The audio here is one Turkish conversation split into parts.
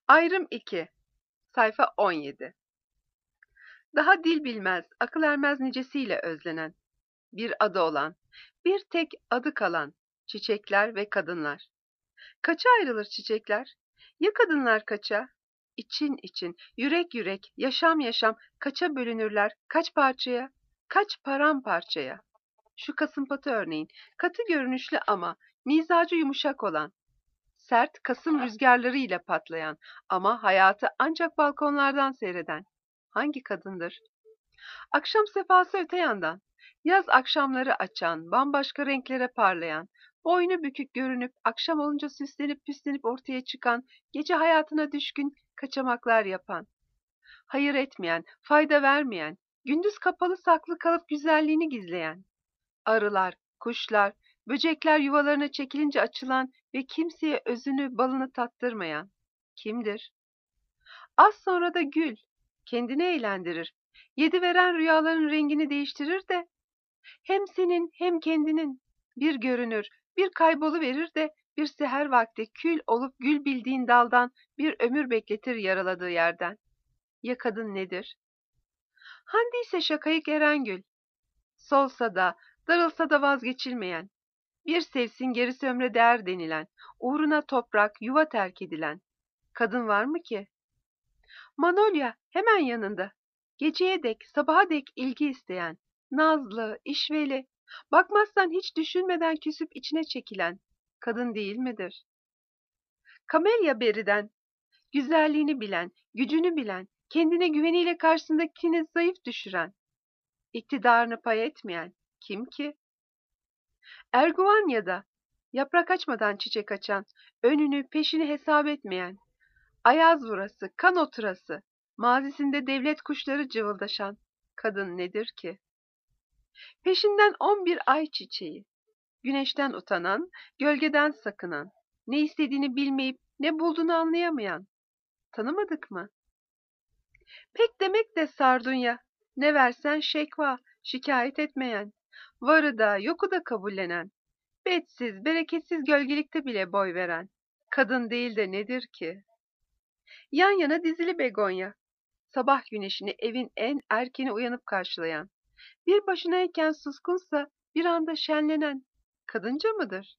Ayrım 2. Sayfa 17. Daha dil bilmez, akıl ermez nicesiyle özlenen, bir adı olan, bir tek adı kalan çiçekler ve kadınlar. Kaça ayrılır çiçekler? Ya kadınlar kaça? İçin için, yürek yürek, yaşam yaşam kaça bölünürler, kaç parçaya, kaç paramparçaya? Şu kasımpatı örneğin, katı görünüşlü ama mizacı yumuşak olan, sert Kasım rüzgarlarıyla patlayan ama hayatı ancak balkonlardan seyreden hangi kadındır? Akşam sefası öte yandan, yaz akşamları açan, bambaşka renklere parlayan, boynu bükük görünüp akşam olunca süslenip püslenip ortaya çıkan, gece hayatına düşkün kaçamaklar yapan, hayır etmeyen, fayda vermeyen, gündüz kapalı saklı kalıp güzelliğini gizleyen, arılar, kuşlar, böcekler yuvalarına çekilince açılan ve kimseye özünü, balını tattırmayan kimdir? Az sonra da gül, kendini eğlendirir. Yediveren rüyaların rengini değiştirir de hem senin hem kendinin bir görünür, bir kayboluverir de bir seher vakti kül olup gül bildiğin daldan bir ömür bekletir yaraladığı yerden. Ya kadın nedir? Handiyse şakayık Erengül, solsa da, darılsa da vazgeçilmeyen, bir sevsin gerisi ömre değer denilen, uğruna toprak, yuva terk edilen kadın var mı ki? Manolya hemen yanında, geceye dek, sabaha dek ilgi isteyen, nazlı, işveli, bakmazsan hiç düşünmeden küsüp içine çekilen kadın değil midir? Kamelya beriden, güzelliğini bilen, gücünü bilen, kendine güveniyle karşısındakini zayıf düşüren, iktidarını pay etmeyen kim ki? Erguvanya'da yaprak açmadan çiçek açan, önünü peşini hesap etmeyen, ayaz vurası, kan oturası, mazisinde devlet kuşları cıvıldaşan kadın nedir ki? Peşinden 11 ay çiçeği, güneşten utanan, gölgeden sakınan, ne istediğini bilmeyip ne bulduğunu anlayamayan, tanımadık mı? Pek demek de sardunya, ne versen şekva, şikayet etmeyen, varı da yoku da kabullenen, betsiz, bereketsiz gölgelikte bile boy veren, kadın değil de nedir ki? Yan yana dizili begonya, sabah güneşini evin en erkeni uyanıp karşılayan, bir başınayken suskunsa bir anda şenlenen, kadınca mıdır?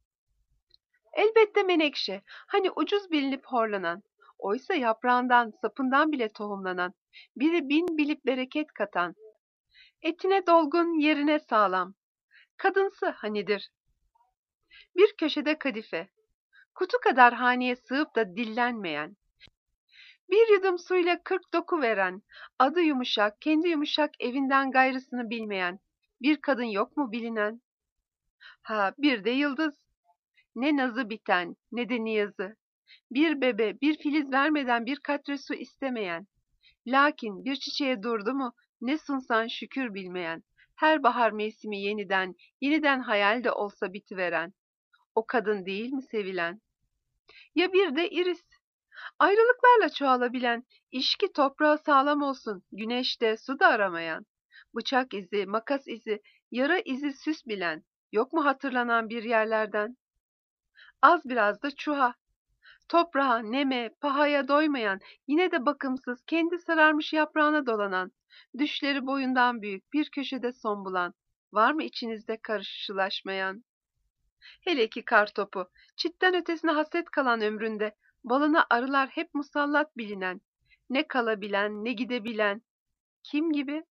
Elbette menekşe, hani ucuz bilinip horlanan, oysa yaprağından, sapından bile tohumlanan, biri bin bilip bereket katan, etine dolgun, yerine sağlam, kadınsı hanidir. Bir köşede kadife, kutu kadar haneye sığıp da dillenmeyen, bir yudum suyla 40 doku veren, adı yumuşak, kendi yumuşak evinden gayrısını bilmeyen, bir kadın yok mu bilinen? Ha, bir de yıldız, ne nazı biten, ne de niyazı. Bir bebe, bir filiz vermeden bir katre su istemeyen, lakin bir çiçeğe durdu mu, ne sunsan şükür bilmeyen, her bahar mevsimi yeniden, yeniden hayal de olsa bitiveren, o kadın değil mi sevilen? Ya bir de iris, ayrılıklarla çoğalabilen, işki toprağı sağlam olsun, güneşte, suda aramayan, bıçak izi, makas izi, yara izi süs bilen, yok mu hatırlanan bir yerlerden? Az biraz da çuha, toprağa, neme, pahaya doymayan, yine de bakımsız, kendi sararmış yaprağına dolanan, düşleri boyundan büyük, bir köşede son bulan, var mı içinizde karşılaşmayan? Hele ki kartopu, çitten ötesine hasret kalan ömründe, balına arılar hep musallat bilinen, ne kalabilen, ne gidebilen, kim gibi?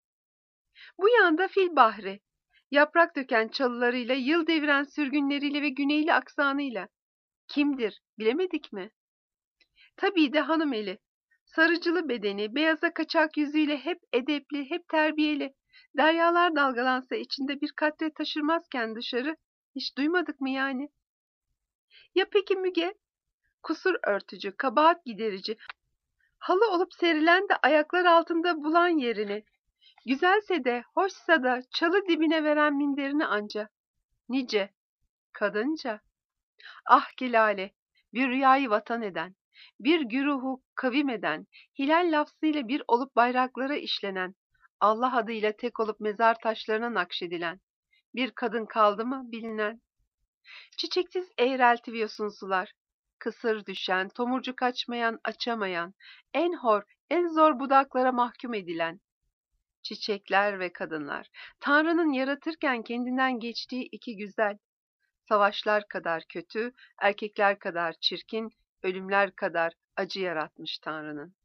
Bu yanda fil bahri, yaprak döken çalılarıyla, yıl deviren sürgünleriyle ve güneyli aksanıyla, kimdir, bilemedik mi? Tabii de hanım eli, sarıcılı bedeni, beyaza kaçak yüzüyle hep edepli, hep terbiyeli, deryalar dalgalansa içinde bir katre taşırmazken dışarı, hiç duymadık mı yani? Ya peki Müge? Kusur örtücü, kabahat giderici, halı olup serilen de ayaklar altında bulan yerini, güzelse de, hoşsa da çalı dibine veren minderini anca. Nice, kadınca. Ah ki lale, bir rüyayı vatan eden, bir güruhu kavim eden, hilal lafzıyla bir olup bayraklara işlenen, Allah adıyla tek olup mezar taşlarına nakşedilen, bir kadın kaldı mı bilinen. Çiçeksiz eğrelti ve yosunsular, Kısır düşen, tomurcuk açmayan, açamayan, en hor, en zor budaklara mahkum edilen çiçekler ve kadınlar. Tanrı'nın yaratırken kendinden geçtiği iki güzel, savaşlar kadar kötü, erkekler kadar çirkin, ölümler kadar acı yaratmış Tanrı'nın.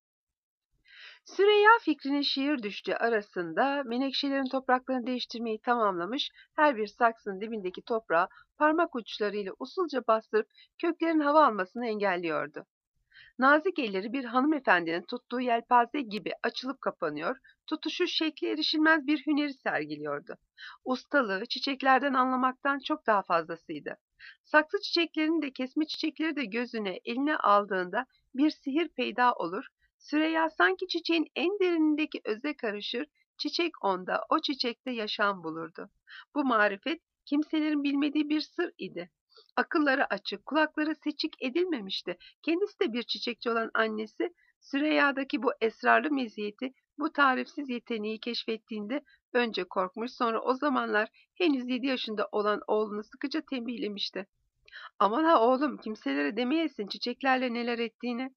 Süreyya fikrinin şiir düştüğü arasında menekşelerin topraklarını değiştirmeyi tamamlamış, her bir saksının dibindeki toprağı parmak uçlarıyla usulca bastırıp köklerin hava almasını engelliyordu. Nazik elleri bir hanımefendinin tuttuğu yelpaze gibi açılıp kapanıyor, tutuşu şekli erişilmez bir hüneri sergiliyordu. Ustalığı çiçeklerden anlamaktan çok daha fazlasıydı. Saksı çiçeklerini de kesme çiçekleri de gözüne, eline aldığında bir sihir peyda olur, Süreyya sanki çiçeğin en derinindeki öze karışır, çiçek onda, o çiçekte yaşam bulurdu. Bu marifet kimselerin bilmediği bir sır idi. Akılları açık, kulakları seçik edilmemişti. Kendisi de bir çiçekçi olan annesi, Süreyya'daki bu esrarlı meziyeti, bu tarifsiz yeteneği keşfettiğinde önce korkmuş, sonra o zamanlar henüz 7 yaşında olan oğlunu sıkıca tembihlemişti. Aman ha oğlum, kimselere demeyesin çiçeklerle neler ettiğini.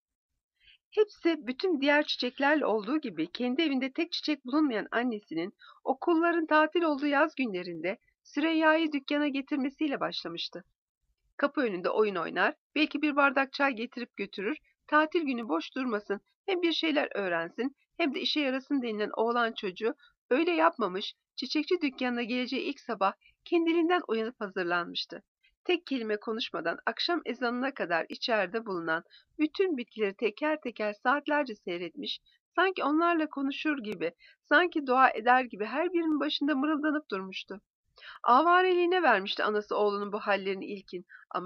Hepsi bütün diğer çiçeklerle olduğu gibi kendi evinde tek çiçek bulunmayan annesinin okulların tatil olduğu yaz günlerinde Süreyya'yı dükkana getirmesiyle başlamıştı. Kapı önünde oyun oynar, belki bir bardak çay getirip götürür, tatil günü boş durmasın, hem bir şeyler öğrensin, hem de işe yarasın denilen oğlan çocuğu öyle yapmamış, çiçekçi dükkanına geleceği ilk sabah kendiliğinden uyanıp hazırlanmıştı. Tek kelime konuşmadan akşam ezanına kadar içeride bulunan bütün bitkileri teker teker saatlerce seyretmiş, sanki onlarla konuşur gibi, sanki dua eder gibi her birinin başında mırıldanıp durmuştu. Avareliğine vermişti anası oğlunun bu hallerini ilkin, ama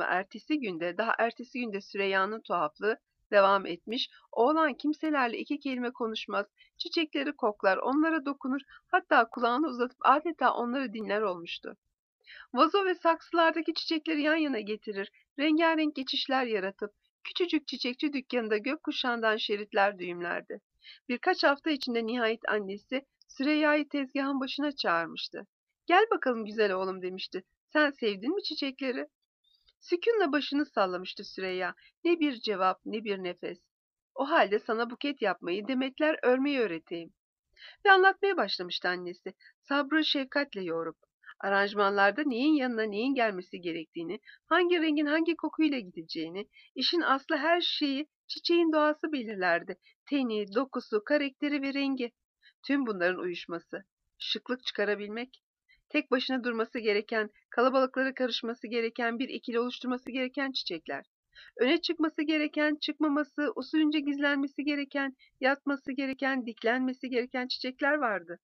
daha ertesi günde Süreyya'nın tuhaflığı devam etmiş. Oğlan kimselerle iki kelime konuşmaz, çiçekleri koklar, onlara dokunur, hatta kulağını uzatıp adeta onları dinler olmuştu. Vazo ve saksılardaki çiçekleri yan yana getirir, rengarenk geçişler yaratıp, küçücük çiçekçi dükkanında gökkuşağından şeritler düğümlerdi. Birkaç hafta içinde nihayet annesi Süreyya'yı tezgahın başına çağırmıştı. Gel bakalım güzel oğlum demişti. Sen sevdin mi çiçekleri? Sükûnla başını sallamıştı Süreyya. Ne bir cevap, ne bir nefes. O halde sana buket yapmayı, demetler örmeyi öğreteyim. Ve anlatmaya başlamıştı annesi. Sabrı şefkatle yoğurup. Aranjmanlarda neyin yanına neyin gelmesi gerektiğini, hangi rengin hangi kokuyla gideceğini, işin aslı her şeyi çiçeğin doğası belirlerdi. Teni, dokusu, karakteri ve rengi. Tüm bunların uyuşması. Şıklık çıkarabilmek. Tek başına durması gereken, kalabalıklara karışması gereken, bir ikili oluşturması gereken çiçekler. Öne çıkması gereken, çıkmaması, usulünce gizlenmesi gereken, yatması gereken, diklenmesi gereken çiçekler vardı.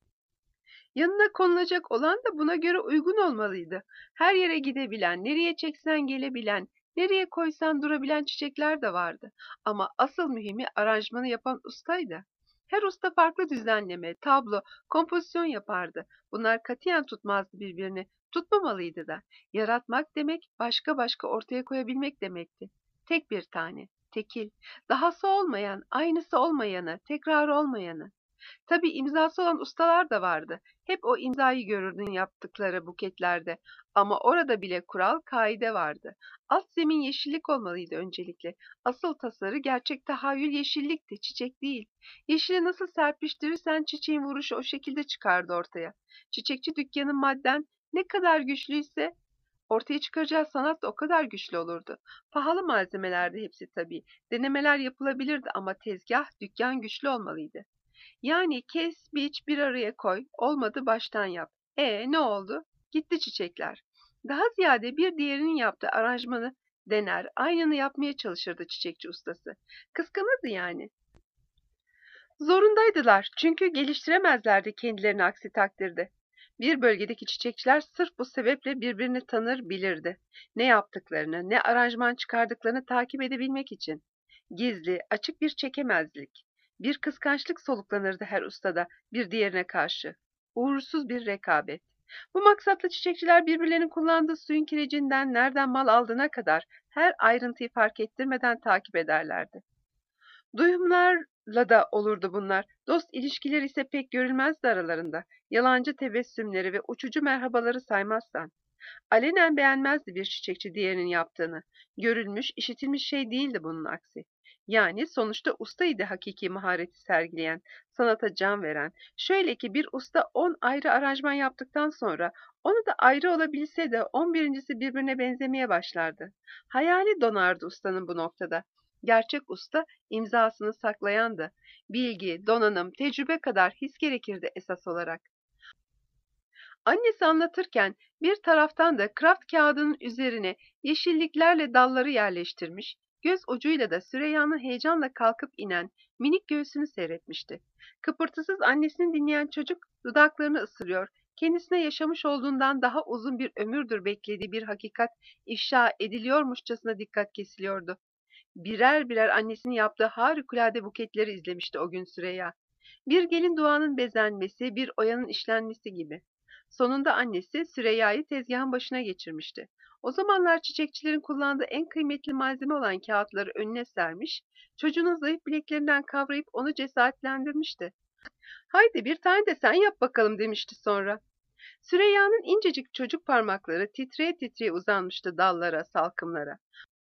Yanına konulacak olan da buna göre uygun olmalıydı. Her yere gidebilen, nereye çeksen gelebilen, nereye koysan durabilen çiçekler de vardı. Ama asıl mühimi aranjmanı yapan ustaydı. Her usta farklı düzenleme, tablo, kompozisyon yapardı. Bunlar katiyen tutmazdı birbirini. Tutmamalıydı da. Yaratmak demek başka başka ortaya koyabilmek demekti. Tek bir tane, tekil, dahası olmayan, aynısı olmayanı, tekrar olmayanı. Tabii imzası olan ustalar da vardı. Hep o imzayı görürdün yaptıkları buketlerde. Ama orada bile kural, kaide vardı. Alt zemin yeşillik olmalıydı öncelikle. Asıl tasarı, gerçek tahayyül yeşillikti, çiçek değil. Yeşili nasıl serpiştirirsen çiçeğin vuruşu o şekilde çıkardı ortaya. Çiçekçi dükkanın madden ne kadar güçlüyse ortaya çıkaracağı sanat da o kadar güçlü olurdu. Pahalı malzemelerdi hepsi tabii. Denemeler yapılabilirdi ama tezgah, dükkan güçlü olmalıydı. Yani kes, biç, bir araya koy. Olmadı baştan yap. Ne oldu? Gitti çiçekler. Daha ziyade bir diğerinin yaptığı aranjmanı dener, aynını yapmaya çalışırdı çiçekçi ustası. Kıskanırdı yani. Zorundaydılar çünkü geliştiremezlerdi kendilerini aksi takdirde. Bir bölgedeki çiçekçiler sırf bu sebeple birbirini tanır bilirdi. Ne yaptıklarını, ne aranjman çıkardıklarını takip edebilmek için. Gizli, açık bir çekemezlik. Bir kıskançlık soluklanırdı her ustada bir diğerine karşı. Uğursuz bir rekabet. Bu maksatla çiçekçiler birbirlerinin kullandığı suyun kirecinden nereden mal aldığına kadar her ayrıntıyı fark ettirmeden takip ederlerdi. Duyumlarla da olurdu bunlar. Dost ilişkileri ise pek görülmezdi aralarında. Yalancı tebessümleri ve uçucu merhabaları saymazsan. Alenen beğenmezdi bir çiçekçi diğerinin yaptığını. Görülmüş, işitilmiş şey değildi bunun aksi. Yani sonuçta ustaydı hakiki mahareti sergileyen, sanata can veren. Şöyle ki bir usta 10 ayrı aranjman yaptıktan sonra onu da ayrı olabilse de 11.'si birbirine benzemeye başlardı. Hayali donardı ustanın bu noktada. Gerçek usta imzasını saklayandı. Bilgi, donanım, tecrübe kadar his gerekirdi esas olarak. Annesi anlatırken bir taraftan da kraft kağıdının üzerine yeşilliklerle dalları yerleştirmiş, göz ucuyla da Süreyya'nın heyecanla kalkıp inen minik göğsünü seyretmişti. Kıpırtısız annesini dinleyen çocuk dudaklarını ısırıyor, kendisine yaşamış olduğundan daha uzun bir ömürdür beklediği bir hakikat ifşa ediliyormuşçasına dikkat kesiliyordu. Birer birer annesinin yaptığı harikulade buketleri izlemişti o gün Süreyya. Bir gelin duanın bezenmesi, bir oyanın işlenmesi gibi. Sonunda annesi Süreyya'yı tezgahın başına geçirmişti. O zamanlar çiçekçilerin kullandığı en kıymetli malzeme olan kağıtları önüne sermiş, çocuğunun zayıf bileklerinden kavrayıp onu cesaretlendirmişti. Haydi bir tane de sen yap bakalım demişti sonra. Süreyya'nın incecik çocuk parmakları titreye titreye uzanmıştı dallara, salkımlara.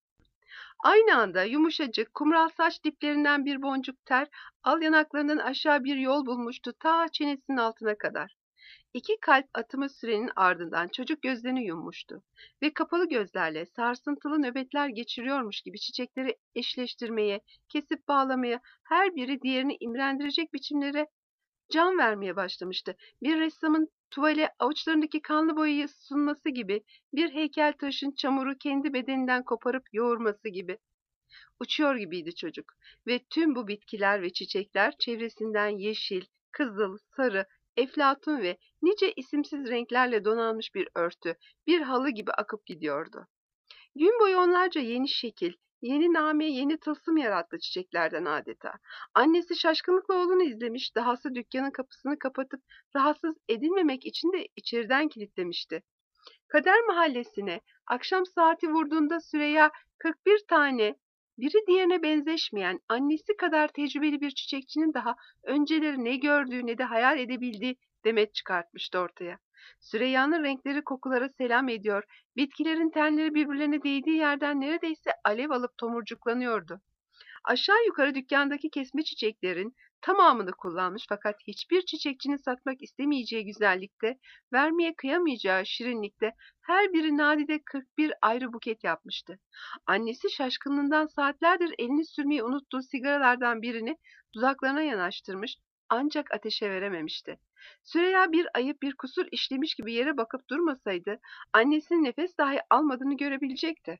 Aynı anda yumuşacık, kumral saç diplerinden bir boncuk ter, al yanaklarından aşağı bir yol bulmuştu ta çenesinin altına kadar. İki kalp atımı sürenin ardından çocuk gözlerini yummuştu ve kapalı gözlerle sarsıntılı nöbetler geçiriyormuş gibi çiçekleri eşleştirmeye, kesip bağlamaya, her biri diğerini imrendirecek biçimlere can vermeye başlamıştı. Bir ressamın tuvale avuçlarındaki kanlı boyayı sunması gibi, bir heykeltıraşın çamuru kendi bedeninden koparıp yoğurması gibi. Uçuyor gibiydi çocuk ve tüm bu bitkiler ve çiçekler çevresinden yeşil, kızıl, sarı, eflatun ve nice isimsiz renklerle donanmış bir örtü, bir halı gibi akıp gidiyordu. Gün boyu onlarca yeni şekil, yeni name, yeni tılsım yarattı çiçeklerden adeta. Annesi şaşkınlıkla oğlunu izlemiş, dahası dükkanın kapısını kapatıp rahatsız edilmemek için de içeriden kilitlemişti. Kader Mahallesi'ne akşam saati vurduğunda Süreyya 41 tane biri diğerine benzeşmeyen, annesi kadar tecrübeli bir çiçekçinin daha önceleri ne gördüğü ne de hayal edebildiği demet çıkartmıştı ortaya. Süreyya'nın renkleri kokulara selam ediyor, bitkilerin tenleri birbirlerine değdiği yerden neredeyse alev alıp tomurcuklanıyordu. Aşağı yukarı dükkandaki kesme çiçeklerin tamamını kullanmış fakat hiçbir çiçekçinin satmak istemeyeceği güzellikte, vermeye kıyamayacağı şirinlikte her biri nadide 41 ayrı buket yapmıştı. Annesi şaşkınlığından saatlerdir elini sürmeyi unuttuğu sigaralardan birini dudaklarına yanaştırmış ancak ateşe verememişti. Süreyya bir ayıp bir kusur işlemiş gibi yere bakıp durmasaydı annesinin nefes dahi almadığını görebilecekti.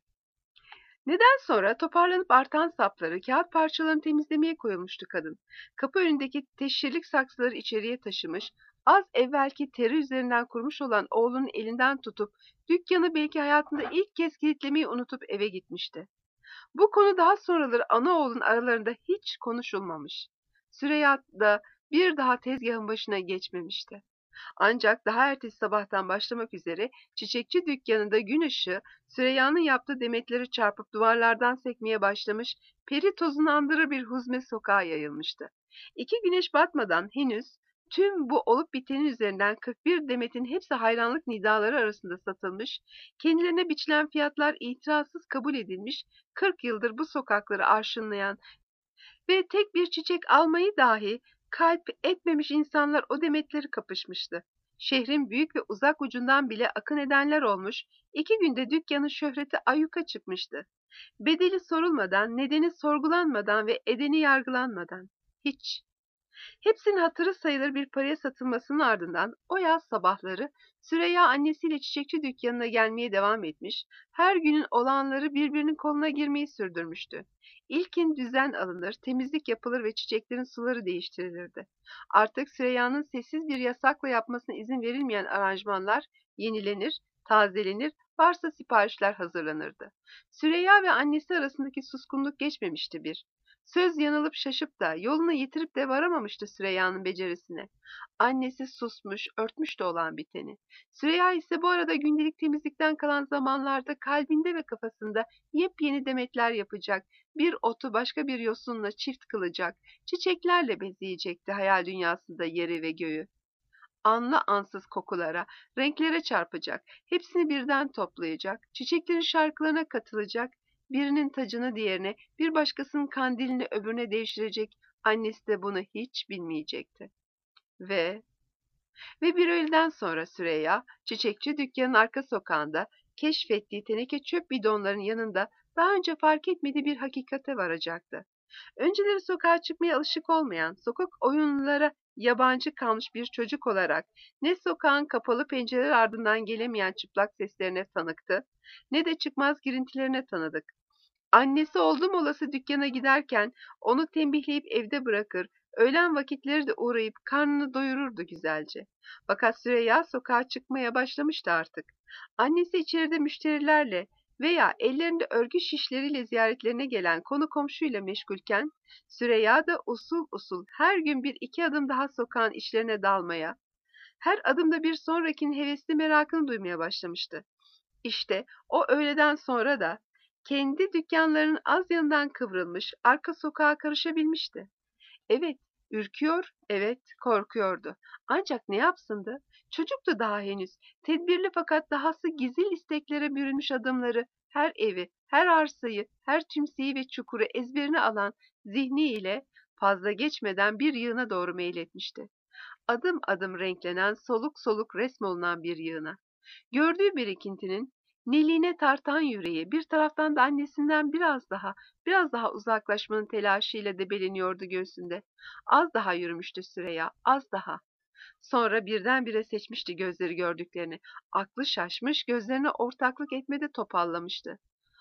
Neden sonra toparlanıp artan sapları, kağıt parçalarını temizlemeye koyulmuştu kadın. Kapı önündeki teşhirlik saksıları içeriye taşımış, az evvelki teri üzerinden kurmuş olan oğlunun elinden tutup dükkanı belki hayatında ilk kez kilitlemeyi unutup eve gitmişti. Bu konu daha sonraları ana oğlun aralarında hiç konuşulmamış. Süreyya da bir daha tezgahın başına geçmemişti. Ancak daha ertesi sabahtan başlamak üzere çiçekçi dükkanında gün ışığı Süreyya'nın yaptığı demetleri çarpıp duvarlardan sekmeye başlamış, peri tozunu andırır bir huzme sokağa yayılmıştı. İki güneş batmadan henüz tüm bu olup bitenin üzerinden 41 demetin hepsi hayranlık nidaları arasında satılmış, kendilerine biçilen fiyatlar itirazsız kabul edilmiş, 40 yıldır bu sokakları arşınlayan ve tek bir çiçek almayı dahi kalp etmemiş insanlar o demetleri kapışmıştı. Şehrin büyük ve uzak ucundan bile akın edenler olmuş, 2 günde dükkanın şöhreti ayyuka çıkmıştı. Bedeli sorulmadan, nedeni sorgulanmadan ve edeni yargılanmadan. Hiç. Hepsinin hatırı sayılır bir paraya satılmasının ardından o yaz sabahları Süreyya annesiyle çiçekçi dükkanına gelmeye devam etmiş, her günün olanları birbirinin koluna girmeyi sürdürmüştü. İlkin düzen alınır, temizlik yapılır ve çiçeklerin suları değiştirilirdi. Artık Süreyya'nın sessiz bir yasakla yapmasına izin verilmeyen aranjmanlar yenilenir, tazelenir, varsa siparişler hazırlanırdı. Süreyya ve annesi arasındaki suskunluk geçmemişti bir. Söz yanılıp şaşıp da yolunu yitirip de varamamıştı Süreyya'nın becerisine. Annesi susmuş, örtmüş de olan biteni. Süreyya ise bu arada gündelik temizlikten kalan zamanlarda kalbinde ve kafasında yepyeni demetler yapacak, bir otu başka bir yosunla çift kılacak, çiçeklerle bezeyecekti hayal dünyasında yeri ve göğü. Anla ansız kokulara, renklere çarpacak, hepsini birden toplayacak, çiçeklerin şarkılarına katılacak, birinin tacını diğerine, bir başkasının kandilini öbürüne devşirecek, annesi de bunu hiç bilmeyecekti. Ve bir öğleden sonra Süreyya, çiçekçi dükkanın arka sokağında keşfettiği teneke çöp bidonlarının yanında daha önce fark etmediği bir hakikate varacaktı. Önceleri sokağa çıkmaya alışık olmayan, sokak oyunlara yabancı kalmış bir çocuk olarak ne sokağın kapalı pencereler ardından gelemeyen çıplak seslerine tanıktı, ne de çıkmaz girintilerine tanıdık. Annesi oldum olası dükkana giderken onu tembihleyip evde bırakır, öğlen vakitleri de uğrayıp karnını doyururdu güzelce. Fakat Süreyya sokağa çıkmaya başlamıştı artık. Annesi içeride müşterilerle veya ellerinde örgü şişleriyle ziyaretlerine gelen konu komşuyla meşgulken, Süreyya da usul usul her gün bir iki adım daha sokağın işlerine dalmaya, her adımda bir sonrakinin hevesli merakını duymaya başlamıştı. İşte o öğleden sonra da kendi dükkanlarının az yanından kıvrılmış arka sokağa karışabilmişti. Evet, ürküyor, evet, korkuyordu. Ancak ne yapsındı? Çocuktu daha henüz. Tedbirli fakat dahası gizil isteklere bürünmüş adımları, her evi, her arsayı, her tümseyi ve çukuru ezberine alan zihniyle fazla geçmeden bir yığına doğru meyletmişti. Adım adım renklenen, soluk soluk resmolunan bir yığına. Gördüğü birikintinin neliğine tartan yüreği bir taraftan da annesinden biraz daha uzaklaşmanın telaşıyla debeleniyordu göğsünde. Az daha yürümüştü Süreyya, az daha. Sonra birdenbire seçmişti gözleri gördüklerini. Aklı şaşmış, gözlerine ortaklık etmede topallamıştı.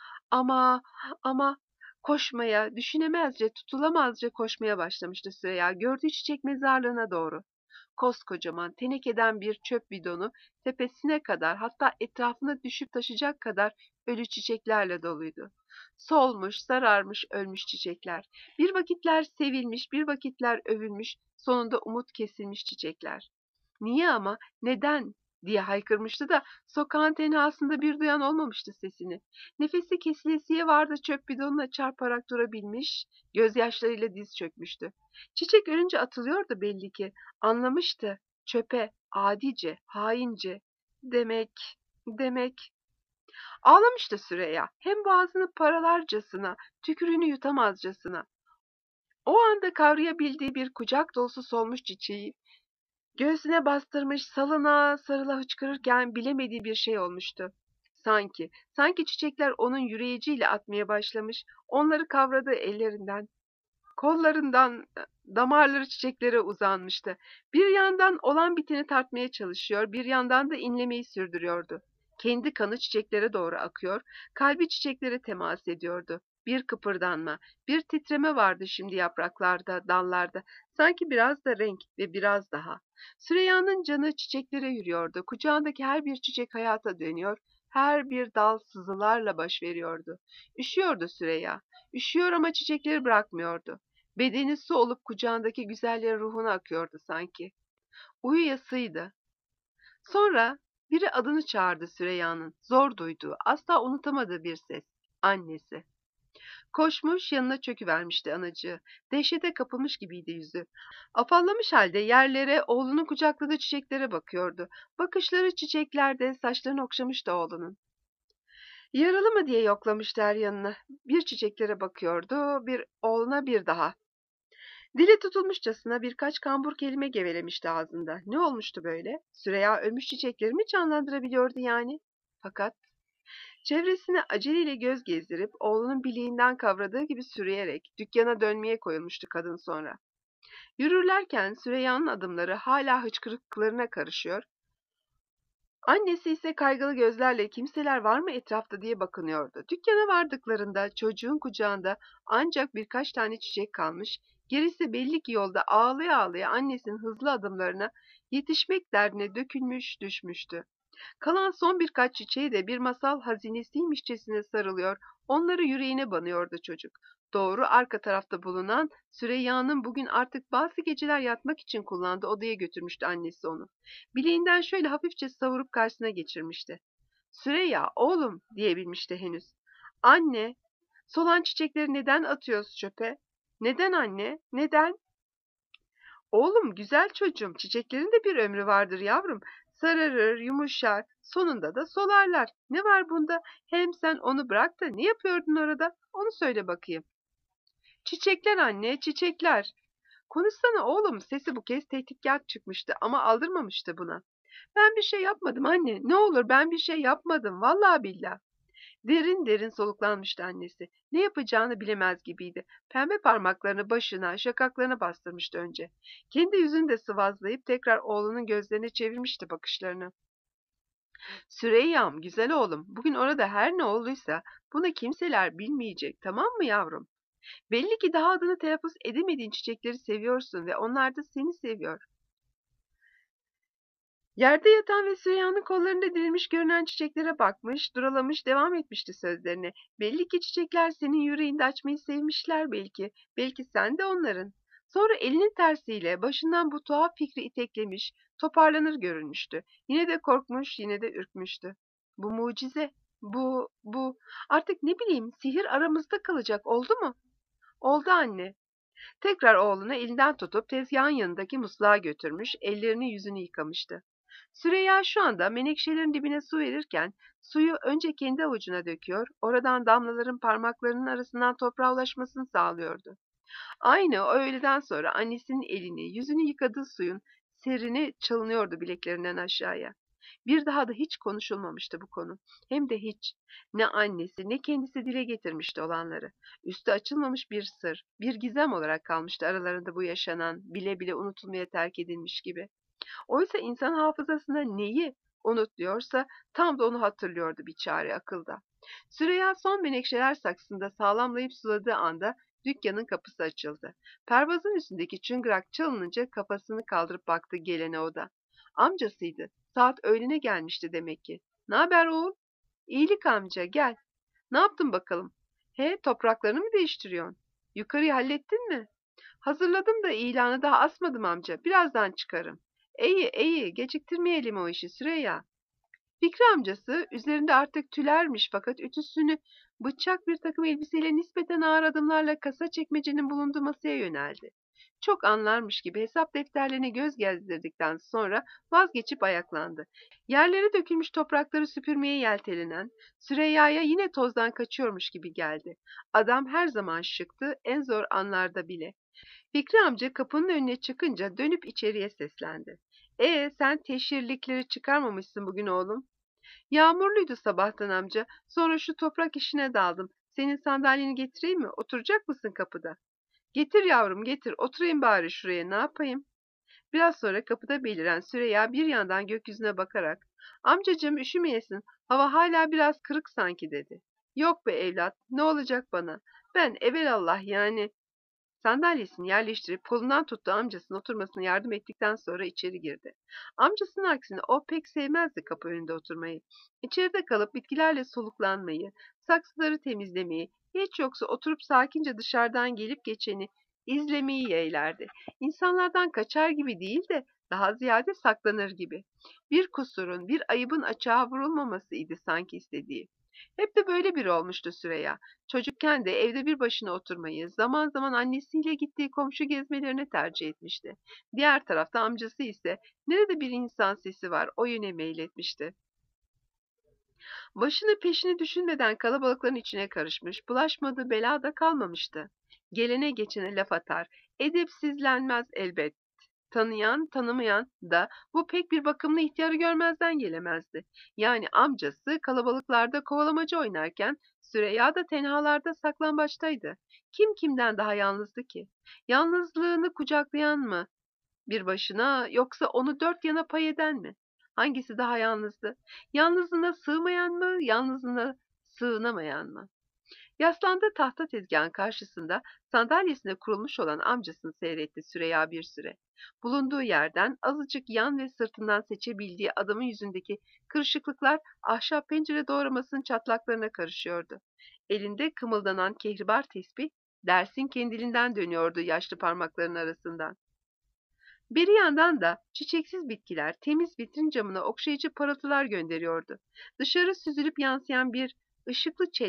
Ama, ama koşmaya, düşünemezce, tutulamazca koşmaya başlamıştı Süreyya, gördüğü çiçek mezarlığına doğru. Koskocaman tenekeden bir çöp bidonu tepesine kadar, hatta etrafına düşüp taşacak kadar ölü çiçeklerle doluydu. Solmuş, sararmış, ölmüş çiçekler. Bir vakitler sevilmiş, bir vakitler övülmüş, sonunda umut kesilmiş çiçekler. Niye ama, neden diye haykırmıştı da sokağın tenhasında bir duyan olmamıştı sesini. Nefesi kesilesiye vardı, çöp bidonuna çarparak durabilmiş, gözyaşlarıyla diz çökmüştü. Çiçek ölünce atılıyordu belli ki. Anlamıştı. Çöpe, adice, haince. Demek, demek. Ağlamıştı Süreyya. Hem boğazını paralarcasına, tükürüğünü yutamazcasına. O anda kavrayabildiği bir kucak dolusu solmuş çiçeği göğsüne bastırmış, salına sarıla hıçkırırken bilemediği bir şey olmuştu. Sanki çiçekler onun yüreyiciyle atmaya başlamış, onları kavradığı ellerinden, kollarından damarları çiçeklere uzanmıştı. Bir yandan olan biteni tartmaya çalışıyor, bir yandan da inlemeyi sürdürüyordu. Kendi kanı çiçeklere doğru akıyor, kalbi çiçeklere temas ediyordu. Bir kıpırdanma, bir titreme vardı şimdi yapraklarda, dallarda. Sanki biraz da renk ve biraz daha. Süreyya'nın canı çiçeklere yürüyordu. Kucağındaki her bir çiçek hayata dönüyor, her bir dal sızılarla baş veriyordu. Üşüyordu Süreyya. Üşüyor ama çiçekleri bırakmıyordu. Bedeni su olup kucağındaki güzellerin ruhuna akıyordu sanki. Uyuyasıydı. Sonra biri adını çağırdı Süreyya'nın. Zor duyduğu, asla unutamadığı bir ses. Annesi. Koşmuş yanına çöküvermişti anacığı. Dehşete kapılmış gibiydi yüzü. Afallamış halde yerlere, oğlunun kucakladığı çiçeklere bakıyordu. Bakışları çiçeklerde, saçlarını okşamıştı oğlunun. Yaralı mı diye yoklamıştı her yanına. Bir çiçeklere bakıyordu, bir oğluna, bir daha. Dili tutulmuşçasına birkaç kambur kelime gevelemişti ağzında. Ne olmuştu böyle? Süreyya ölmüş çiçekleri mi canlandırabiliyordu yani? Fakat çevresine aceleyle göz gezdirip oğlunun bileğinden kavradığı gibi sürüyerek dükkana dönmeye koyulmuştu kadın sonra. Yürürlerken Süreyya'nın adımları hala hıçkırıklarına karışıyor. Annesi ise kaygılı gözlerle kimseler var mı etrafta diye bakınıyordu. Dükkana vardıklarında çocuğun kucağında ancak birkaç tane çiçek kalmış, gerisi belli ki yolda ağlaya ağlaya annesinin hızlı adımlarına yetişmek derdine dökülmüş düşmüştü. Kalan son birkaç çiçeği de bir masal hazinesiymişçesine sarılıyor, onları yüreğine banıyordu çocuk. Doğru arka tarafta bulunan Süreyya'nın bugün artık bazı geceler yatmak için kullandığı odaya götürmüştü annesi onu. Bileğinden şöyle hafifçe savurup karşısına geçirmişti. Süreyya, oğlum diyebilmişti henüz. Anne, solan çiçekleri neden atıyoruz çöpe? Neden anne? Neden? Oğlum, güzel çocuğum, çiçeklerin de bir ömrü vardır yavrum. Sararır, yumuşar, sonunda da solarlar. Ne var bunda? Hem sen onu bırak da ne yapıyordun orada? Onu söyle bakayım. Çiçekler anne, çiçekler. Konuşsana oğlum, sesi bu kez tehditkar çıkmıştı ama aldırmamıştı buna. Ben bir şey yapmadım anne, ne olur ben bir şey yapmadım, vallahi billah. Derin derin soluklanmıştı annesi. Ne yapacağını bilemez gibiydi. Pembe parmaklarını başına, şakaklarına bastırmıştı önce. Kendi yüzünü de sıvazlayıp tekrar oğlunun gözlerine çevirmişti bakışlarını. Süreyya'm, güzel oğlum, bugün orada her ne olduysa bunu kimseler bilmeyecek, tamam mı yavrum? Belli ki daha adını telaffuz edemediğin çiçekleri seviyorsun ve onlar da seni seviyor. Yerde yatan ve Süreyya'nın kollarında dirilmiş görünen çiçeklere bakmış, duralamış, devam etmişti sözlerine. Belli ki çiçekler senin yüreğinde açmayı sevmişler belki. Belki sen de onların. Sonra elinin tersiyle başından bu tuhaf fikri iteklemiş, toparlanır görünmüştü. Yine de korkmuş, yine de ürkmüştü. Bu mucize, bu, artık ne bileyim, sihir aramızda kalacak, oldu mu? Oldu anne. Tekrar oğlunu elinden tutup tezgahın yanındaki musluğa götürmüş, ellerini yüzünü yıkamıştı. Süreyya şu anda menekşelerin dibine su verirken suyu önce kendi avucuna döküyor, oradan damlaların parmaklarının arasından toprağa ulaşmasını sağlıyordu. Aynı o öğleden sonra annesinin elini, yüzünü yıkadığı suyun serini çalınıyordu bileklerinden aşağıya. Bir daha da hiç konuşulmamıştı bu konu. Hem de hiç. Ne annesi ne kendisi dile getirmişti olanları. Üstü açılmamış bir sır, bir gizem olarak kalmıştı aralarında bu yaşanan, bile bile unutulmaya terk edilmiş gibi. Oysa insan hafızasında neyi unutluyorsa tam da onu hatırlıyordu biçare akılda. Süreyya son menekşeler saksısında sağlamlayıp suladığı anda dükkanın kapısı açıldı. Pervazın üstündeki çıngırak çalınınca kafasını kaldırıp baktı gelene o da. Amcasıydı. Saat öğlene gelmişti demek ki. Ne haber oğul? İyilik amca, gel. Ne yaptın bakalım? He, topraklarını mı değiştiriyorsun? Yukarıyı hallettin mi? Hazırladım da ilanı daha asmadım amca. Birazdan çıkarım. İyi, geciktirmeyelim o işi Süreyya. Fikri amcası üzerinde artık tülermiş fakat ütüsünü bıçak bir takım elbiseyle nispeten ağır adımlarla kasa çekmecenin bulunduğu masaya yöneldi. Çok anlarmış gibi hesap defterlerine göz gezdirdikten sonra vazgeçip ayaklandı. Yerlere dökülmüş toprakları süpürmeye yeltelenen Süreyya'ya yine tozdan kaçıyormuş gibi geldi. Adam her zaman şıktı, en zor anlarda bile. Fikri amca kapının önüne çıkınca dönüp içeriye seslendi. Sen teşhirlikleri çıkarmamışsın bugün oğlum. Yağmurluydu sabahtan amca. Sonra şu toprak işine daldım. Senin sandalyeni getireyim mi? Oturacak mısın kapıda? Getir yavrum getir. Oturayım bari şuraya. Ne yapayım? Biraz sonra kapıda beliren Süreyya bir yandan gökyüzüne bakarak amcacığım üşümeyesin. Hava hala biraz kırık sanki dedi. Yok be evlat. Ne olacak bana? Ben evelallah yani. Sandalyesini yerleştirip kolundan tuttuğu amcasının oturmasına yardım ettikten sonra içeri girdi. Amcasının aksine o pek sevmezdi kapı önünde oturmayı. İçeride kalıp bitkilerle soluklanmayı, saksıları temizlemeyi, hiç yoksa oturup sakince dışarıdan gelip geçeni izlemeyi yeğlerdi. İnsanlardan kaçar gibi değil de daha ziyade saklanır gibi. Bir kusurun, bir ayıbın açığa vurulmamasıydı sanki istediği. Hep de böyle biri olmuştu Süreyya. Çocukken de evde bir başına oturmayı, zaman zaman annesiyle gittiği komşu gezmelerine tercih etmişti. Diğer tarafta amcası ise nerede bir insan sesi var o yöne meyletmişti. Başını peşini düşünmeden kalabalıkların içine karışmış, bulaşmadığı bela da kalmamıştı. Gelene geçene laf atar, edepsizlenmez elbet. Tanıyan, tanımayan da bu pek bir bakımlı ihtiyarı görmezden gelemezdi. Yani amcası kalabalıklarda kovalamacı oynarken Süreyya da tenhalarda saklambaçtaydı. Kim kimden daha yalnızdı ki? Yalnızlığını kucaklayan mı bir başına yoksa onu dört yana pay eden mi? Hangisi daha yalnızdı? Yalnızlığına sığmayan mı, yalnızlığına sığınamayan mı? Yaslandığı tahta tezgahın karşısında sandalyesine kurulmuş olan amcasını seyretti Süreyya bir süre. Bulunduğu yerden azıcık yan ve sırtından seçebildiği adamın yüzündeki kırışıklıklar ahşap pencere doğramasının çatlaklarına karışıyordu. Elinde kımıldanan kehribar tesbih dersin kendiliğinden dönüyordu yaşlı parmaklarının arasından. Bir yandan da çiçeksiz bitkiler temiz vitrin camına okşayıcı parıltılar gönderiyordu. Dışarı süzülüp yansıyan bir ışıklı çelenk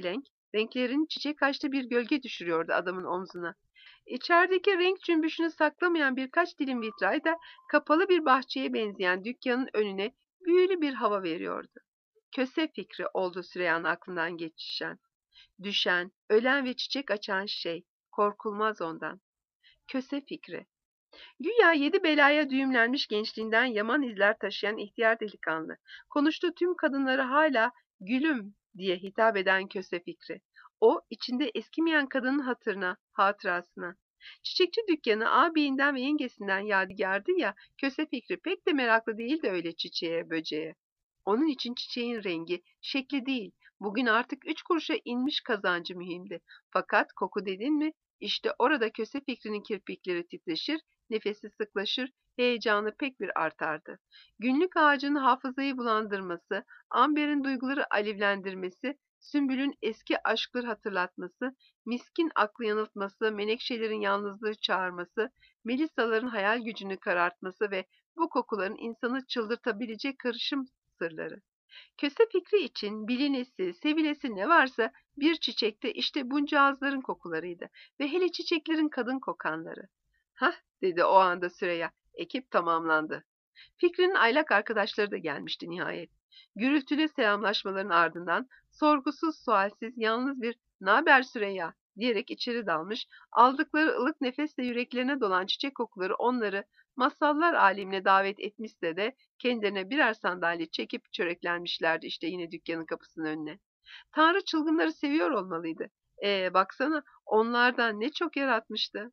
Renklerin çiçek açlı bir gölge düşürüyordu adamın omzuna. İçerideki renk cümbüşünü saklamayan birkaç dilim vitray da kapalı bir bahçeye benzeyen dükkanın önüne büyülü bir hava veriyordu. Köse fikri oldu Süreyya'nın aklından geçişen. Düşen, ölen ve çiçek açan şey. Korkulmaz ondan. Köse fikri. Güya 7 belaya düğümlenmiş gençliğinden yaman izler taşıyan ihtiyar delikanlı. Konuştuğu tüm kadınları hala gülüm diye hitap eden köse fikri. O içinde eskimeyen kadının hatırına, hatırasına. Çiçekçi dükkanı ağabeyinden ve yengesinden yadigardı ya, köse fikri pek de meraklı değildi öyle çiçeğe, böceğe. Onun için çiçeğin rengi, şekli değil, bugün artık 3 kuruşa inmiş kazancı mühimdi. Fakat koku dedin mi, işte orada köse fikrinin kirpikleri titreşir, nefesi sıklaşır, heyecanı pek bir artardı. Günlük ağacın hafızayı bulandırması, amberin duyguları alevlendirmesi, sümbülün eski aşkları hatırlatması, miskin aklı yanıltması, menekşelerin yalnızlığı çağırması, melisaların hayal gücünü karartması ve bu kokuların insanı çıldırtabilecek karışım sırları. Köse fikri için bilinesi, sevilesi ne varsa bir çiçekte işte bunca ağızların kokularıydı ve hele çiçeklerin kadın kokanları. Hah, dedi o anda Süreyya. Ekip tamamlandı. Fikri'nin aylak arkadaşları da gelmişti nihayet. Gürültülü selamlaşmaların ardından sorgusuz sualsiz yalnız bir "Naber Süreyya?" diyerek içeri dalmış, aldıkları ılık nefesle yüreklerine dolan çiçek kokuları onları masallar alemine davet etmişse de kendilerine birer sandalye çekip çöreklenmişlerdi işte yine dükkanın kapısının önüne. Tanrı çılgınları seviyor olmalıydı. Baksana onlardan ne çok yaratmıştı.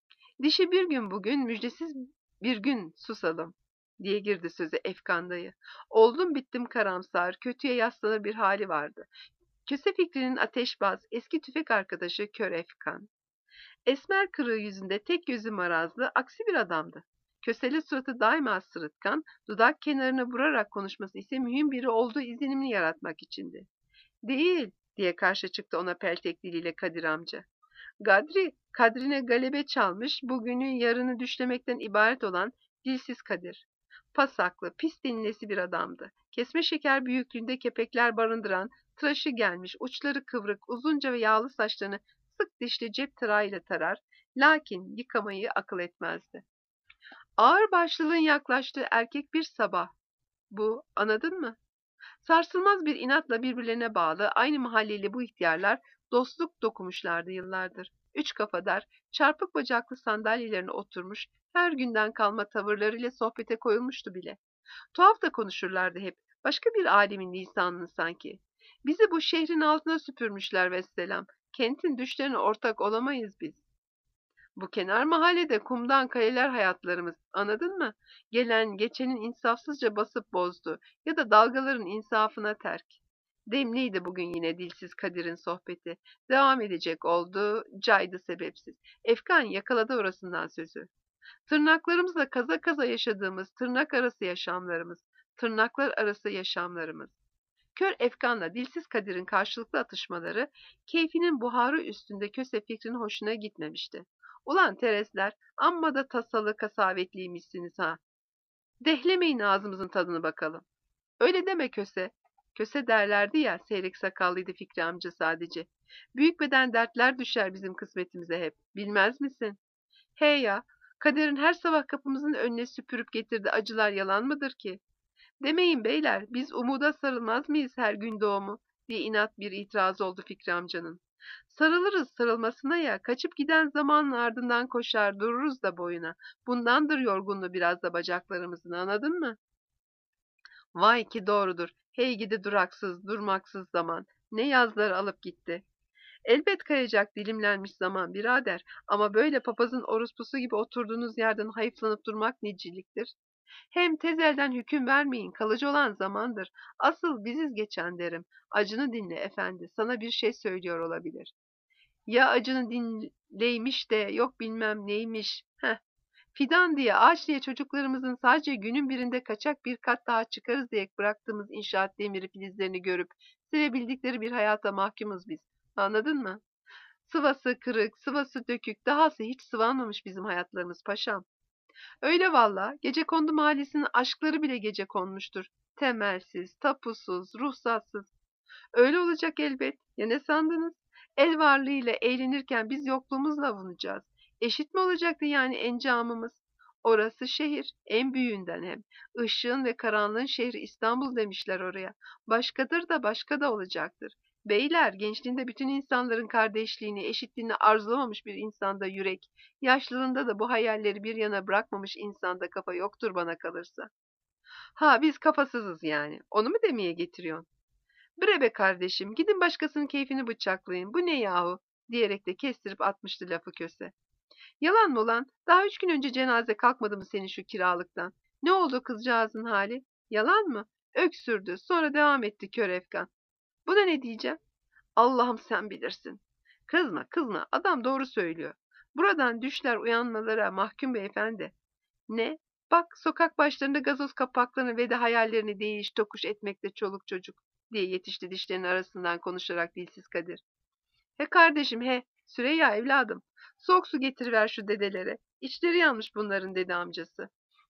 Dişi bir gün bugün, müjdesiz bir gün susalım diye girdi söze Efkan dayı. Oldum bittim karamsar, kötüye yaslanır bir hali vardı. Köse fikrinin ateşbaz, eski tüfek arkadaşı Kör Efkan. Esmer kırığı yüzünde tek gözü marazlı, aksi bir adamdı. Köseli suratı daima sırıtkan, dudak kenarına vurarak konuşması ise mühim biri olduğu izlenimini yaratmak içindi. Değil, diye karşı çıktı ona peltek diliyle Kadir amca. Gadri, kadrine galebe çalmış, bugünü yarını düşlemekten ibaret olan dilsiz Kadir. Pasaklı, pis dinlesi bir adamdı. Kesme şeker büyüklüğünde kepekler barındıran, tıraşı gelmiş, uçları kıvrık, uzunca ve yağlı saçlarını sık dişli cep tırağıyla tarar, lakin yıkamayı akıl etmezdi. Ağır başlılığın yaklaştığı erkek bir sabah. Bu, anladın mı? Sarsılmaz bir inatla birbirlerine bağlı, aynı mahalleyle bu ihtiyarlar dostluk dokumuşlardı yıllardır. Üç kafadar, çarpık bacaklı sandalyelerine oturmuş, her günden kalma tavırlarıyla sohbete koyulmuştu bile. Tuhaf da konuşurlardı hep, başka bir alemin lisanını sanki. Bizi bu şehrin altına süpürmüşler vesselam. Kentin düşlerine ortak olamayız biz. Bu kenar mahallede kumdan kaleler hayatlarımız, anladın mı? Gelen geçenin insafsızca basıp bozdu ya da dalgaların insafına terk. Demliydi bugün yine dilsiz Kadir'in sohbeti. Devam edecek oldu, caydı sebepsiz. Efkan yakaladı orasından sözü. Tırnaklarımızla kaza kaza yaşadığımız tırnak arası yaşamlarımız, tırnaklar arası yaşamlarımız. Kör Efkan'la dilsiz Kadir'in karşılıklı atışmaları, keyfinin buharı üstünde köse fikrinin hoşuna gitmemişti. Ulan teresler, amma da tasalı kasavetliymişsiniz ha. Dehlemeyin ağzımızın tadını bakalım. Öyle deme köse. Köse derlerdi ya, seyrek sakallıydı Fikri amca sadece. Büyük beden dertler düşer bizim kısmetimize hep. Bilmez misin? He ya, kaderin her sabah kapımızın önüne süpürüp getirdiği acılar yalan mıdır ki? Demeyin beyler, biz umuda sarılmaz mıyız her gün doğumu? Diye inat bir itiraz oldu Fikri amcanın. Sarılırız sarılmasına ya, kaçıp giden zamanın ardından koşar dururuz da boyuna. Bundandır yorgunluğu biraz da bacaklarımızın, anladın mı? Vay ki doğrudur. Hey gidi duraksız, durmaksız zaman. Ne yazları alıp gitti. Elbet kayacak dilimlenmiş zaman birader. Ama böyle papazın orospusu gibi oturduğunuz yerden hayıflanıp durmak neciliktir. Hem tez elden hüküm vermeyin, kalıcı olan zamandır. Asıl biziz geçen derim. Acını dinle efendi, sana bir şey söylüyor olabilir. Ya acını dinleymiş de yok bilmem neymiş. Heh, fidan diye, ağaç diye çocuklarımızın sadece günün birinde kaçak bir kat daha çıkarız diye bıraktığımız inşaat demiri filizlerini görüp sevebildikleri bir hayata mahkumuz biz. Anladın mı? Sıvası kırık, sıvası dökük, dahası hiç sıvanmamış bizim hayatlarımız paşam. Öyle valla, Gecekondu mahallesinin aşkları bile gece konmuştur. Temelsiz, tapusuz, ruhsatsız. Öyle olacak elbet. Ya ne sandınız? El varlığıyla eğlenirken biz yokluğumuzla avunacağız. Eşit mi olacaktı yani encamımız? Orası şehir, en büyüğünden hem. Işığın ve karanlığın şehri İstanbul demişler oraya. Başkadır da başka da olacaktır. Beyler, gençliğinde bütün insanların kardeşliğini, eşitliğini arzulamamış bir insanda yürek, yaşlılığında da bu hayalleri bir yana bırakmamış insanda kafa yoktur bana kalırsa. Ha biz kafasızız yani. Onu mu demeye getiriyorsun? Bre be kardeşim, gidin başkasının keyfini bıçaklayın. Bu ne yahu? Diyerek de kestirip atmıştı lafı köse. Yalan mı ulan? Daha 3 gün önce cenaze kalkmadı mı senin şu kiralıktan? Ne oldu kızcağızın hali? Yalan mı? Öksürdü. Sonra devam etti kör efkan. Buna ne diyeceğim? Allah'ım sen bilirsin. Kızma kızma, adam doğru söylüyor. Buradan düşler uyanmalara mahkum beyefendi. Ne? Bak sokak başlarında gazoz kapaklarını ve de hayallerini değiş tokuş etmekte çoluk çocuk diye yetişti dişlerinin arasından konuşarak dilsiz Kadir. He kardeşim he, Süreyya evladım. Soğuk su getiriver şu dedelere. İçleri yanmış bunların dedi amcası.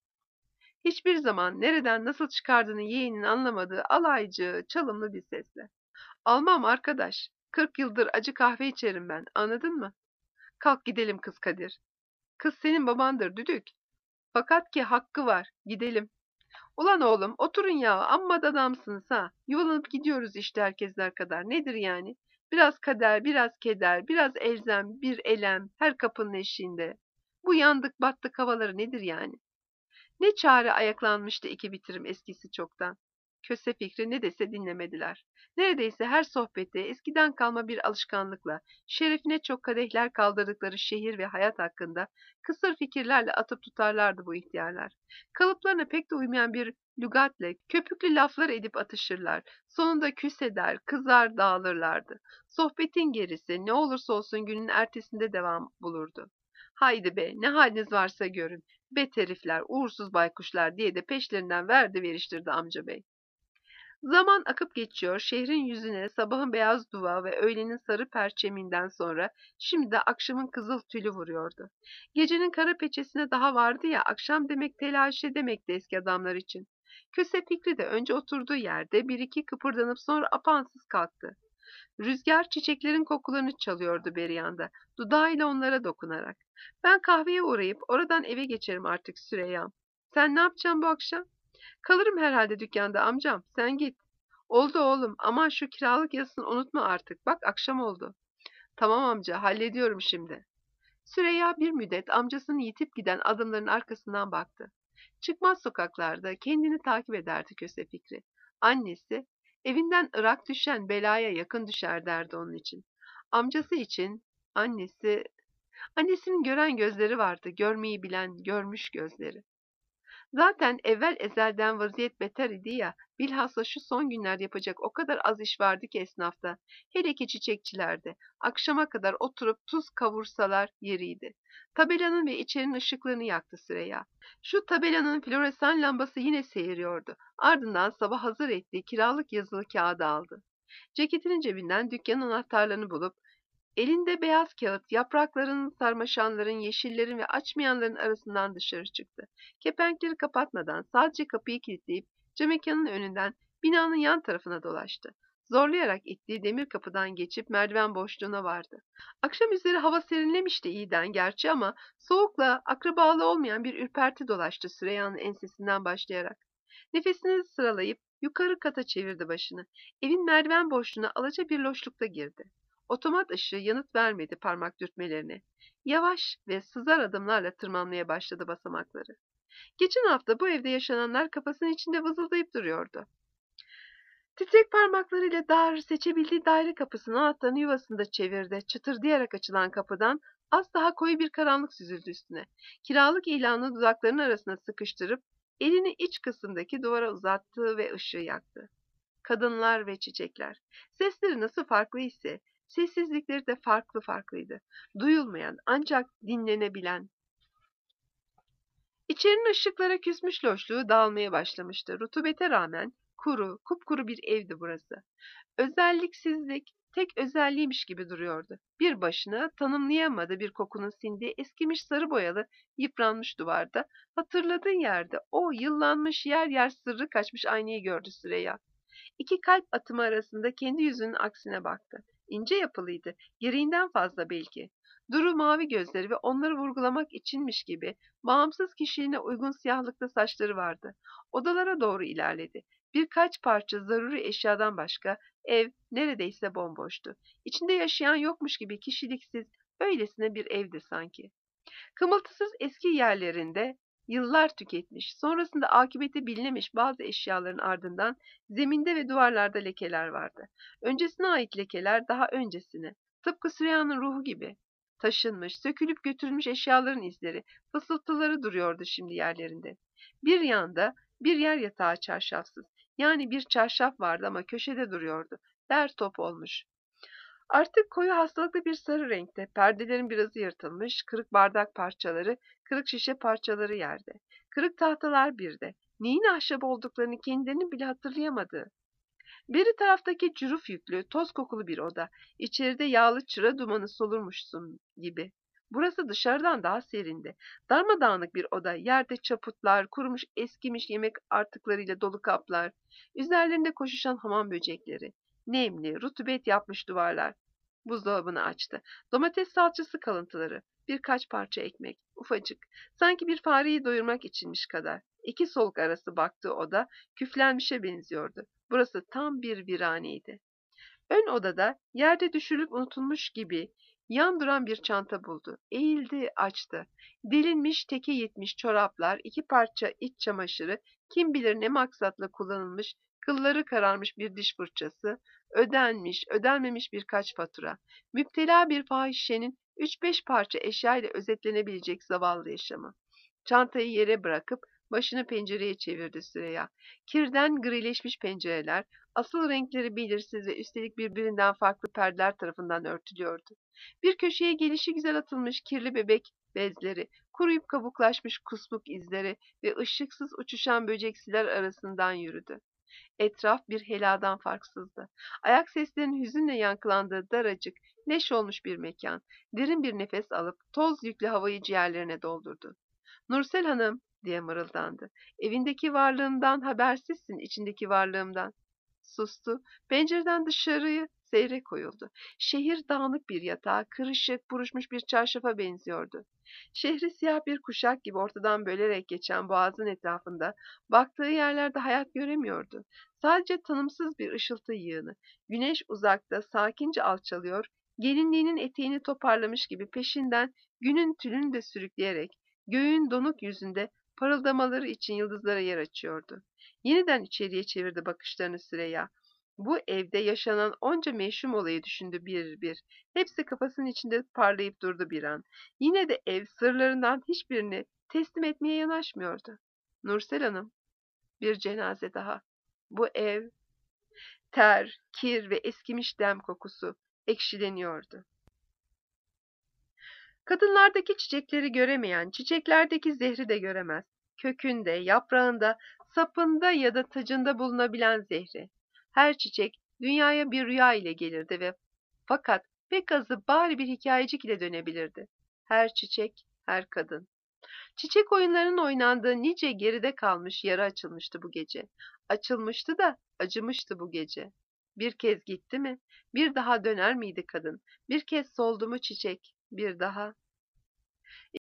Hiçbir zaman nereden nasıl çıkardığını yeğenin anlamadığı alaycı, çalımlı bir sesle. Almam arkadaş. 40 yıldır acı kahve içerim ben. Anladın mı? Kalk gidelim kız Kadir. Kız senin babandır düdük. Fakat ki hakkı var. Gidelim. Ulan oğlum oturun ya. Amma da adamsınız ha. Yuvalanıp gidiyoruz işte herkesler kadar. Nedir yani? Biraz kader, biraz keder, biraz elzem, bir elem. Her kapının eşiğinde. Bu yandık battık havaları nedir yani? Ne çare ayaklanmıştı iki bitirim eskisi çoktan. Köse Fikri ne dese dinlemediler. Neredeyse her sohbette eskiden kalma bir alışkanlıkla, şerefine çok kadehler kaldırdıkları şehir ve hayat hakkında kısır fikirlerle atıp tutarlardı bu ihtiyarlar. Kalıplarına pek de uymayan bir lügatle köpüklü laflar edip atışırlar. Sonunda küs eder, kızar dağılırlardı. Sohbetin gerisi ne olursa olsun günün ertesinde devam bulurdu. Haydi be, ne haliniz varsa görün. Bet herifler, uğursuz baykuşlar diye de peşlerinden verdi veriştirdi amca bey. Zaman akıp geçiyor, şehrin yüzüne sabahın beyaz duva ve öğlenin sarı perçeminden sonra şimdi de akşamın kızıl tülü vuruyordu. Gecenin kara peçesine daha vardı ya, akşam demek telaşe demekti eski adamlar için. Köse Fikri de önce oturduğu yerde bir iki kıpırdanıp sonra apansız kalktı. Rüzgar çiçeklerin kokularını çalıyordu beri yanda, dudağıyla onlara dokunarak. Ben kahveye uğrayıp oradan eve geçerim artık Süreyya'm. Sen ne yapacaksın bu akşam? Kalırım herhalde dükkanda amcam. Sen git. Oldu oğlum. Aman şu kiralık yazısını unutma artık. Bak akşam oldu. Tamam amca hallediyorum şimdi. Süreyya bir müddet amcasının yitip giden adımların arkasından baktı. Çıkmaz sokaklarda kendini takip ederdi Köse Fikri. Annesi, evinden ırak düşen belaya yakın düşer derdi onun için. Amcası için annesinin gören gözleri vardı, görmeyi bilen, görmüş gözleri. Zaten evvel ezelden vaziyet beter idi ya, bilhassa şu son günlerde yapacak o kadar az iş vardı ki esnafta, hele ki çiçekçilerde, akşama kadar oturup tuz kavursalar yeriydi. Tabelanın ve içerinin ışıklarını yaktı Süreyya. Şu tabelanın floresan lambası yine seyiriyordu. Ardından sabah hazır ettiği kiralık yazılı kağıdı aldı. Ceketinin cebinden dükkanın anahtarlarını bulup, elinde beyaz kağıt, yaprakların, sarmaşanların, yeşillerin ve açmayanların arasından dışarı çıktı. Kepenkleri kapatmadan sadece kapıyı kilitleyip camekanın önünden binanın yan tarafına dolaştı. Zorlayarak ittiği demir kapıdan geçip merdiven boşluğuna vardı. Akşam üzeri hava serinlemişti iyiden gerçi ama soğukla akrabalı olmayan bir ürperti dolaştı Süreyya'nın ensesinden başlayarak. Nefesini sıralayıp yukarı kata çevirdi başını. Evin merdiven boşluğuna alaca bir loşlukta girdi. Otomat ışığı yanıt vermedi parmak dürtmelerine. Yavaş ve sızar adımlarla tırmanmaya başladı basamakları. Geçen hafta bu evde yaşananlar kafasının içinde vızıldayıp duruyordu. Titrek parmaklarıyla dar seçebildiği daire kapısının anahtarını yuvasında çevirdi. Çıtırdayarak açılan kapıdan az daha koyu bir karanlık süzüldü üstüne. Kiralık ilanını dudaklarının arasına sıkıştırıp elini iç kısımdaki duvara uzattı ve ışığı yaktı. Kadınlar ve çiçekler. Sesleri nasıl farklı ise sessizlikleri de farklı farklıydı. Duyulmayan ancak dinlenebilen. İçerinin ışıklara küsmüş loşluğu dağılmaya başlamıştı. Rutubete rağmen kuru, kupkuru bir evdi burası. Özelliksizlik tek özelliğiymiş gibi duruyordu. Bir başına tanımlayamadığı bir kokunun sindiği eskimiş sarı boyalı yıpranmış duvarda, hatırladığı yerde o yıllanmış yer yer sırrı kaçmış aynayı gördü Süreyya. İki kalp atımı arasında kendi yüzünün aksine baktı. İnce yapılıydı, gereğinden fazla belki. Duru mavi gözleri ve onları vurgulamak içinmiş gibi bağımsız kişiliğine uygun siyahlıkta saçları vardı. Odalara doğru ilerledi. Birkaç parça zaruri eşyadan başka ev neredeyse bomboştu. İçinde yaşayan yokmuş gibi kişiliksiz, öylesine bir evdi sanki. Kımıltısız eski yerlerinde yıllar tüketmiş, sonrasında akıbeti bilinemiş bazı eşyaların ardından zeminde ve duvarlarda lekeler vardı. Öncesine ait lekeler daha öncesine, tıpkı Süreyya'nın ruhu gibi. Taşınmış, sökülüp götürülmüş eşyaların izleri, fısıltıları duruyordu şimdi yerlerinde. Bir yanda bir yer yatağı çarşafsız, yani bir çarşaf vardı ama köşede duruyordu. Der top olmuş. Artık koyu hastalıklı bir sarı renkte, perdelerin birazı yırtılmış, kırık bardak parçaları, kırık şişe parçaları yerde. Kırık tahtalar bir de. Neyin ahşap olduklarını kendilerinin bile hatırlayamadığı. Beri taraftaki cüruf yüklü, toz kokulu bir oda. İçeride yağlı çıra dumanı solurmuşsun gibi. Burası dışarıdan daha serindi. Darmadağınık bir oda. Yerde çaputlar, kurumuş eskimiş yemek artıklarıyla dolu kaplar. Üzerlerinde koşuşan hamam böcekleri. Nemli, rutubet yapmış duvarlar. Buzdolabını açtı. Domates salçası kalıntıları. Birkaç parça ekmek. Ufacık. Sanki bir fareyi doyurmak içinmiş kadar. İki soluk arası baktığı oda küflenmişe benziyordu. Burası tam bir viraneydi. Ön odada yerde düşürülüp unutulmuş gibi yan duran bir çanta buldu. Eğildi, açtı. Delinmiş, teke yetmiş çoraplar, iki parça iç çamaşırı, kim bilir ne maksatla kullanılmış, kılları kararmış bir diş fırçası, ödenmiş, ödenmemiş birkaç fatura. Müptela bir fahişenin 3-5 parça eşya ile özetlenebilecek zavallı yaşamı. Çantayı yere bırakıp başını pencereye çevirdi Süreyya. Kirden grileşmiş pencereler, asıl renkleri belirsiz ve üstelik birbirinden farklı perdeler tarafından örtülüyordu. Bir köşeye gelişigüzel atılmış kirli bebek bezleri, kuruyup kabuklaşmış kusmuk izleri ve ışıksız uçuşan böceksiler arasından yürüdü. Etraf bir heladan farksızdı. Ayak seslerinin hüzünle yankılandığı daracık, leş olmuş bir mekan. Derin bir nefes alıp toz yüklü havayı ciğerlerine doldurdu. Nursel Hanım diye mırıldandı. Evindeki varlığımdan habersizsin, içindeki varlığımdan. Sustu. Pencereden dışarıyı seyre koyuldu. Şehir dağınık bir yatağa, kırışık, buruşmuş bir çarşafa benziyordu. Şehri siyah bir kuşak gibi ortadan bölerek geçen boğazın etrafında, baktığı yerlerde hayat göremiyordu. Sadece tanımsız bir ışıltı yığını. Güneş uzakta, sakince alçalıyor, gelinliğinin eteğini toparlamış gibi peşinden günün tülünü de sürükleyerek, göğün donuk yüzünde parıldamaları için yıldızlara yer açıyordu. Yeniden içeriye çevirdi bakışlarını Süreyya. Bu evde yaşanan onca meşhum olayı düşündü bir bir. Hepsi kafasının içinde parlayıp durdu bir an. Yine de ev sırlarından hiçbirini teslim etmeye yanaşmıyordu. Nursel Hanım, bir cenaze daha. Bu ev, ter, kir ve eskimiş dem kokusu ekşileniyordu. Kadınlardaki çiçekleri göremeyen, çiçeklerdeki zehri de göremez. Kökünde, yaprağında, sapında ya da tacında bulunabilen zehri. Her çiçek dünyaya bir rüya ile gelirdi ve fakat pek azı bari bir hikayecik ile dönebilirdi. Her çiçek, her kadın. Çiçek oyunlarının oynandığı nice geride kalmış yara açılmıştı bu gece. Açılmıştı da acımıştı bu gece. Bir kez gitti mi, bir daha döner miydi kadın? Bir kez soldu mu çiçek, bir daha?